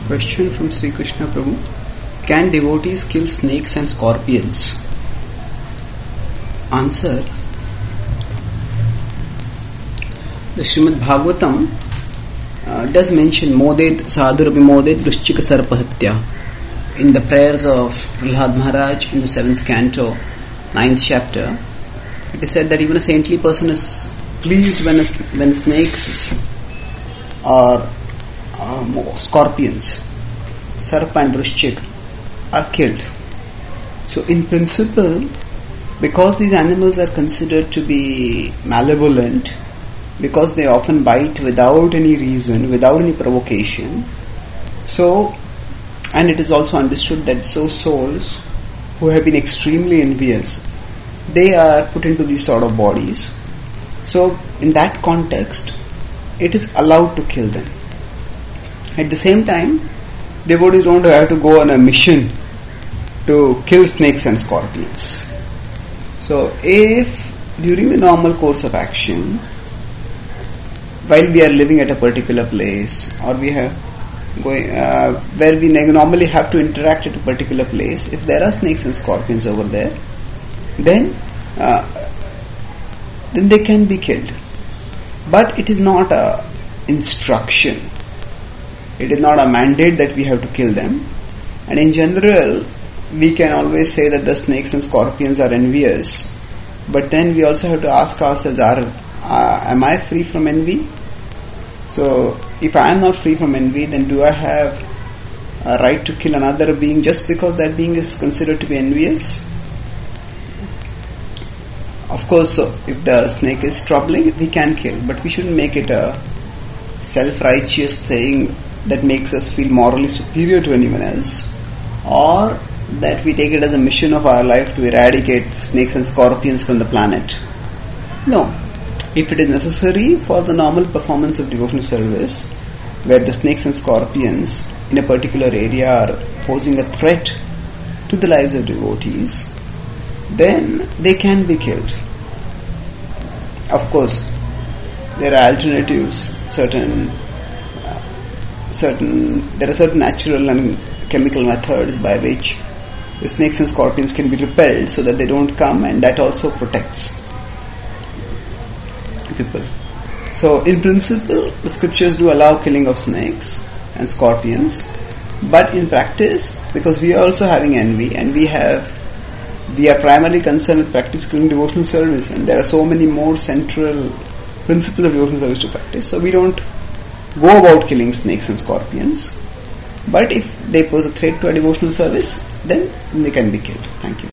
Question from Sri Krishna Prabhu. Can devotees kill snakes and scorpions? Answer. The Srimad Bhagavatam does mention Moded Sadhur Vimoded Vrishchika Sarpahatya in the prayers of Prahlad Maharaj in the 7th canto, 9th chapter. It is said that even a saintly person is pleased when snakes or scorpions, Sarpa and Vrishchik, are killed. So in principle, because these animals are considered to be malevolent, because they often bite without any reason, without any provocation, and it is also understood that souls who have been extremely envious, they are put into these sort of bodies. So in that context, it is allowed to kill them. At the same time, devotees don't have to go on a mission to kill snakes and scorpions. So if during the normal course of action, while we are living at a particular place, or we have where we normally have to interact at a particular place, if there are snakes and scorpions over there, then they can be killed. But it is not a instruction. It is not a mandate that we have to kill them. And in general, we can always say that the snakes and scorpions are envious. But then we also have to ask ourselves, am I free from envy? So, if I am not free from envy, then do I have a right to kill another being just because that being is considered to be envious? Of course, so if the snake is troubling, we can kill, but we shouldn't make it a self-righteous thing that makes us feel morally superior to anyone else, or that we take it as a mission of our life to eradicate snakes and scorpions from the planet. No. If it is necessary for the normal performance of devotional service, where the snakes and scorpions in a particular area are posing a threat to the lives of devotees, then they can be killed. Of course, there are alternatives. There are certain natural and chemical methods by which the snakes and scorpions can be repelled so that they don't come, and that also protects people. So in principle, the scriptures do allow killing of snakes and scorpions, but in practice, because we are also having envy, and we are primarily concerned with practicing devotional service, and there are so many more central principles of devotional service to practice, so we don't go about killing snakes and scorpions. But if they pose a threat to our devotional service, then they can be killed. Thank you.